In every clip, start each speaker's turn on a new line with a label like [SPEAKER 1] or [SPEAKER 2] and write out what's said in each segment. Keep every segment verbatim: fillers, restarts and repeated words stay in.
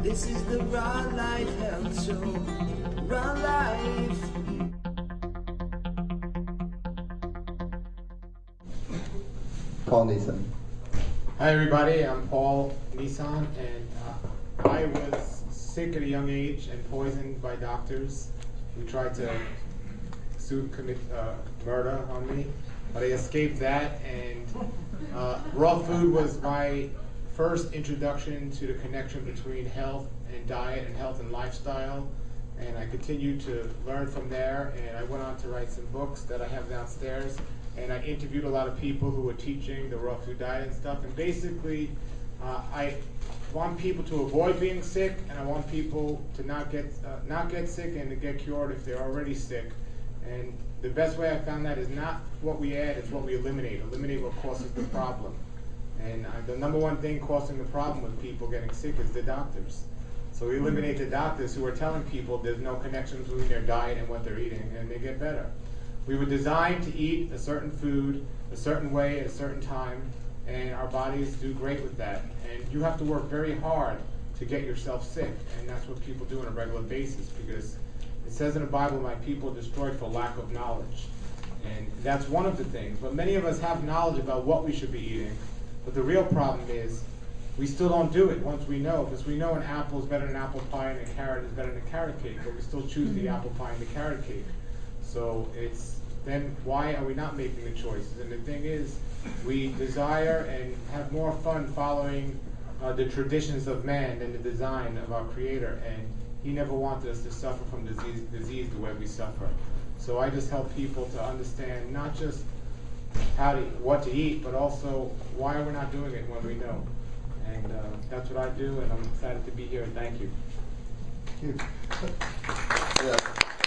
[SPEAKER 1] This is the Raw Life Health Show. Raw Life.
[SPEAKER 2] Paul Nissan.
[SPEAKER 3] Hi everybody, I'm Paul Nissan, and uh, I was sick at a young age and poisoned by doctors who tried to sue, commit uh, murder on me, but I escaped that, and uh, raw food was my first introduction to the connection between health and diet and health and lifestyle, and I continued to learn from there, and I went on to write some books that I have downstairs, and I interviewed a lot of people who were teaching the raw food diet and stuff, and basically uh, I want people to avoid being sick, and I want people to not get uh, not get sick and to get cured if they're already sick. And the best way I found that is not what we add, it's what we eliminate. Eliminate what causes the problem. And uh, the number one thing causing the problem with people getting sick is the doctors. So we eliminate the doctors who are telling people there's no connection between their diet and what they're eating, and they get better. We were designed to eat a certain food a certain way at a certain time, and our bodies do great with that. And you have to work very hard to get yourself sick, and that's what people do on a regular basis, because it says in the Bible, my people are destroyed for lack of knowledge. And that's one of the things. But many of us have knowledge about what we should be eating, but the real problem is we still don't do it once we know, because we know an apple is better than apple pie and a carrot is better than a carrot cake, but we still choose the apple pie and the carrot cake. So it's then why are we not making the choices? And the thing is, we desire and have more fun following uh, the traditions of man than the design of our Creator, and He never wanted us to suffer from disease, disease the way we suffer. So I just help people to understand not just how to, what to eat, but also why we're not doing it when we know. And uh, that's what I do, and I'm excited to be here. Thank you.
[SPEAKER 2] Thank you. Yeah.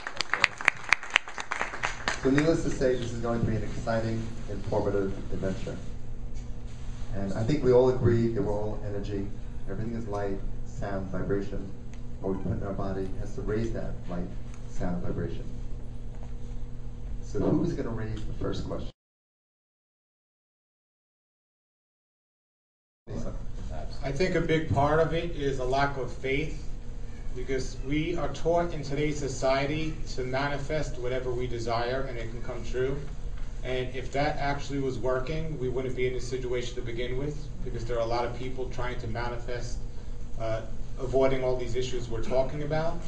[SPEAKER 2] So needless to say, this is going to be an exciting, informative adventure. And I think we all agree that we're all energy. Everything is light, sound, vibration. What we put in our body has to raise that light, sound, vibration. So who's going to raise the first question?
[SPEAKER 3] I think a big part of it is a lack of faith, because we are taught in today's society to manifest whatever we desire and it can come true. And if that actually was working, we wouldn't be in this situation to begin with, because there are a lot of people trying to manifest, uh, avoiding all these issues we're talking about.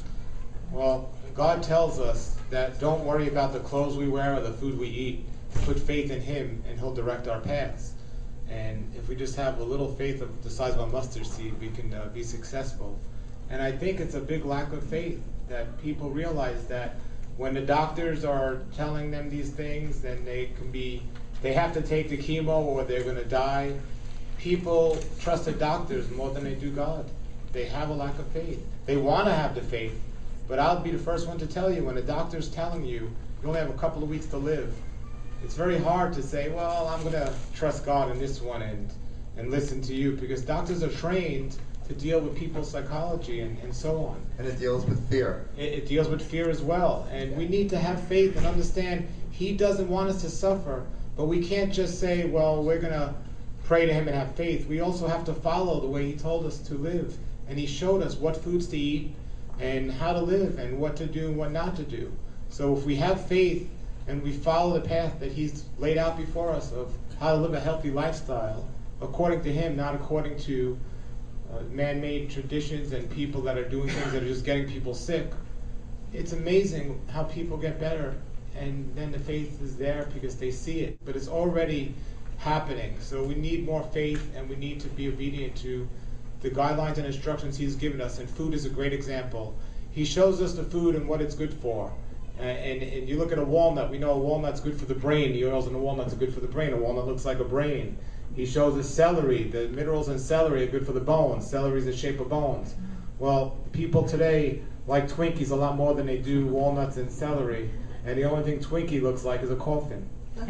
[SPEAKER 3] Well, God tells us that don't worry about the clothes we wear or the food we eat. Put faith in Him and He'll direct our paths. And if we just have a little faith of the size of a mustard seed, we can uh, be successful. And I think it's a big lack of faith that people realize that when the doctors are telling them these things, then they can be, they have to take the chemo or they're going to die. People trust the doctors more than they do God. They have a lack of faith. They want to have the faith, but I'll be the first one to tell you, when a doctor's telling you you only have a couple of weeks to live, it's very hard to say, well, I'm going to trust God in this one and, and listen to you, because doctors are trained to deal with people's psychology and, and so on.
[SPEAKER 2] And it deals with fear.
[SPEAKER 3] It, it deals with fear as well. And we need to have faith and understand He doesn't want us to suffer, but we can't just say, well, we're going to pray to Him and have faith. We also have to follow the way He told us to live. And He showed us what foods to eat and how to live and what to do and what not to do. So if we have faith and we follow the path that He's laid out before us of how to live a healthy lifestyle, according to Him, not according to uh, man-made traditions and people that are doing things that are just getting people sick, it's amazing how people get better, and then the faith is there because they see it. But it's already happening. So we need more faith, and we need to be obedient to the guidelines and instructions He's given us, and food is a great example. He shows us the food and what it's good for. Uh, and, and you look at a walnut, we know a walnut's good for the brain. The oils in the walnuts are good for the brain. A walnut looks like a brain. He shows us celery. The minerals in celery are good for the bones. Celery is the shape of bones. Well, people today like Twinkies a lot more than they do walnuts and celery. And the only thing Twinkie looks like is a coffin.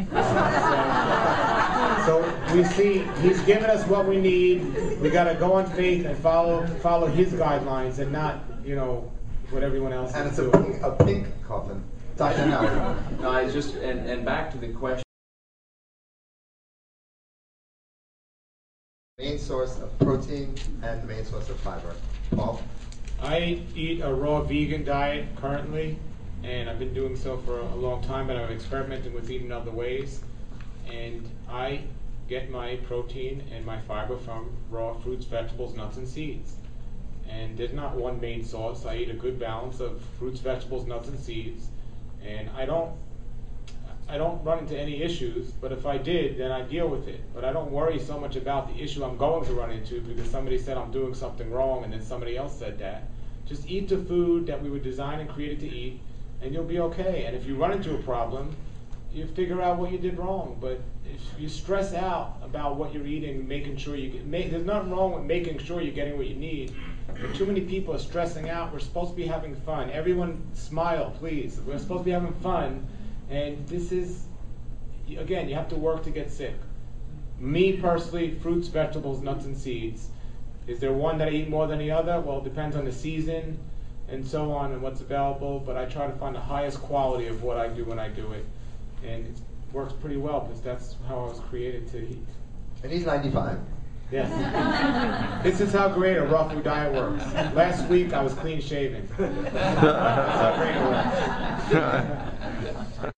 [SPEAKER 3] Uh, so, so we see He's given us what we need. We got to go on faith and follow follow His guidelines, and not, you know, what everyone else
[SPEAKER 2] And
[SPEAKER 3] is
[SPEAKER 2] it's
[SPEAKER 3] doing.
[SPEAKER 2] a pink, a pink coffin. Doctor Howard.
[SPEAKER 4] No, I just, and, and back to the question
[SPEAKER 2] Main source of protein and the main source of fiber. Paul?
[SPEAKER 3] I eat a raw vegan diet currently, and I've been doing so for a long time, but I'm experimenting with eating other ways. And I get my protein and my fiber from raw fruits, vegetables, nuts, and seeds. And there's not one main source. I eat a good balance of fruits, vegetables, nuts, and seeds. And I don't I don't run into any issues, but if I did, then I deal with it. But I don't worry so much about the issue I'm going to run into because somebody said I'm doing something wrong and then somebody else said that. Just eat the food that we were designed and created to eat, and you'll be okay. And if you run into a problem, you figure out what you did wrong. But if you stress out about what you're eating, making sure you get, make, there's nothing wrong with making sure you're getting what you need. But too many people are stressing out. We're supposed to be having fun. Everyone smile, please. We're supposed to be having fun. And this is, again, you have to work to get sick. Me personally, fruits, vegetables, nuts, and seeds. Is there one that I eat more than the other? Well, it depends on the season and so on and what's available, but I try to find the highest quality of what I do when I do it. And it works pretty well because that's how I was created to eat.
[SPEAKER 2] And he's ninety-five.
[SPEAKER 3] Yes. This is how great a raw food diet works. Last week I was clean shaven. That's how great it works.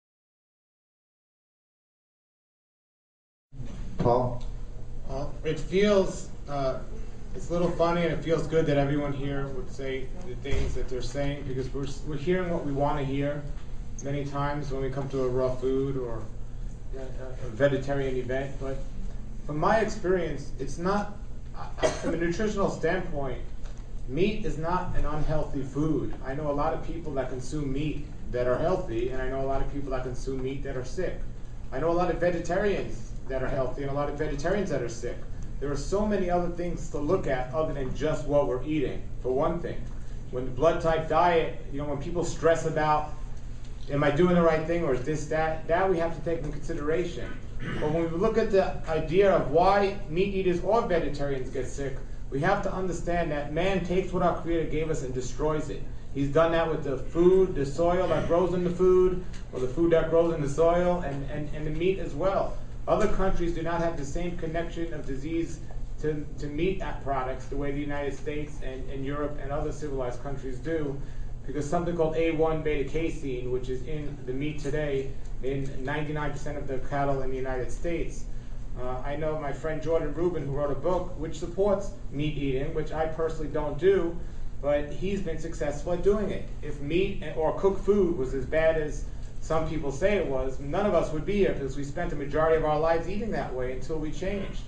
[SPEAKER 2] Paul?
[SPEAKER 3] Uh, it feels, uh, it's a little funny, and it feels good that everyone here would say the things that they're saying, because we're, we're hearing what we want to hear many times when we come to a raw food or a, a vegetarian event. But from my experience, it's not, uh, from a nutritional standpoint, meat is not an unhealthy food. I know a lot of people that consume meat that are healthy, and I know a lot of people that consume meat that are sick. I know a lot of vegetarians that are healthy and a lot of vegetarians that are sick. There are so many other things to look at other than just what we're eating, for one thing. When the blood type diet, you know, when people stress about, am I doing the right thing or is this, that, that we have to take into consideration. But when we look at the idea of why meat eaters or vegetarians get sick, we have to understand that man takes what our Creator gave us and destroys it. He's done that with the food, the soil that grows in the food, or the food that grows in the soil, and, and, and the meat as well. Other countries do not have the same connection of disease to, to meat products the way the United States and, and Europe and other civilized countries do, because something called A one beta casein, which is in the meat today, in ninety-nine percent of the cattle in the United States. Uh, I know my friend Jordan Rubin, who wrote a book which supports meat eating, which I personally don't do, but he's been successful at doing it. If meat or cooked food was as bad as some people say it was, none of us would be here because we spent the majority of our lives eating that way until we changed.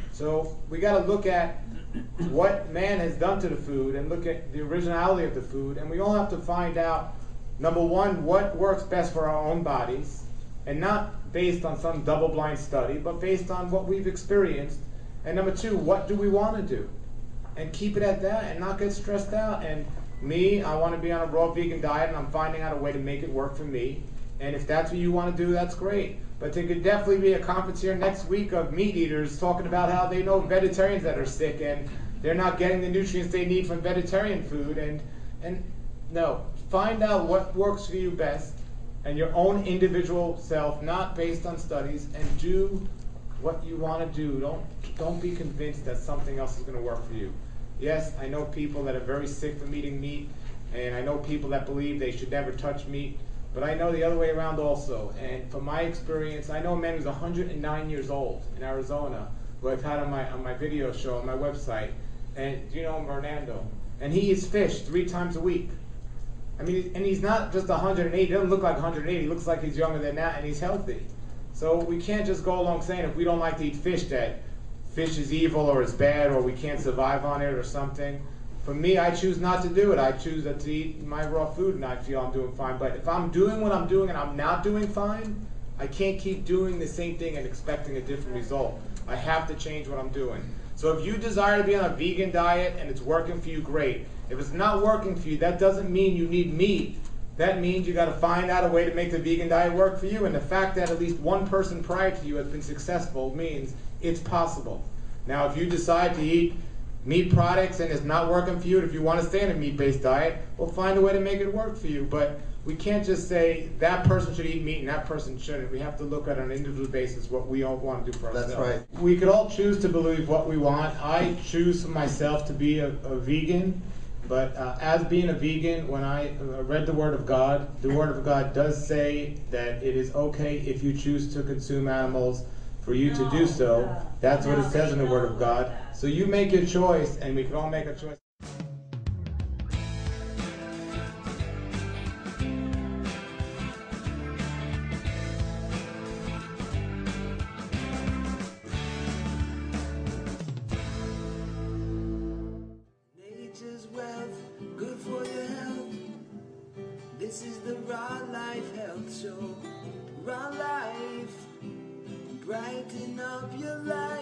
[SPEAKER 3] So we got to look at what man has done to the food and look at the originality of the food, and we all have to find out, number one, what works best for our own bodies, and not based on some double-blind study, but based on what we've experienced, and number two, what do we want to do? And keep it at that and not get stressed out. And me, I want to be on a raw vegan diet, and I'm finding out a way to make it work for me. And if that's what you want to do, that's great. But there could definitely be a conference here next week of meat eaters talking about how they know vegetarians that are sick and they're not getting the nutrients they need from vegetarian food. And, and no, find out what works for you best and your own individual self, not based on studies, and do what you want to do. Don't, don't be convinced that something else is going to work for you. Yes, I know people that are very sick from eating meat, and I know people that believe they should never touch meat. But I know the other way around also. And from my experience, I know a man who's one hundred nine years old in Arizona, who I've had on my on my video show on my website. And do you know him, Fernando? And he eats fish three times a week. I mean, and he's not just one hundred eight. He doesn't look like one hundred eight. He looks like he's younger than that, and he's healthy. So we can't just go along saying if we don't like to eat fish that fish is evil or it's bad or we can't survive on it or something. For me, I choose not to do it. I choose to eat my raw food and I feel I'm doing fine. But if I'm doing what I'm doing and I'm not doing fine, I can't keep doing the same thing and expecting a different result. I have to change what I'm doing. So if you desire to be on a vegan diet and it's working for you, great. If it's not working for you, that doesn't mean you need meat. That means you got to find out a way to make the vegan diet work for you. And the fact that at least one person prior to you has been successful means it's possible. Now, if you decide to eat meat products and it's not working for you, if you want to stay on a meat-based diet, well, find a way to make it work for you. But we can't just say that person should eat meat and that person shouldn't. We have to look at on an individual basis what we all want to do for
[SPEAKER 2] That's
[SPEAKER 3] ourselves.
[SPEAKER 2] right.
[SPEAKER 3] We could all choose to believe what we want. I choose for myself to be a, a vegan, but uh, as being a vegan, when I uh, read the Word of God, the Word of God does say that it is okay if you choose to consume animals for you to do so. That's what it says in the Word of God. So you make your choice, and we can all make a choice.
[SPEAKER 1] Nature's wealth, good for your health. This is the Raw Life Health Show. Raw Life, brighten up your life.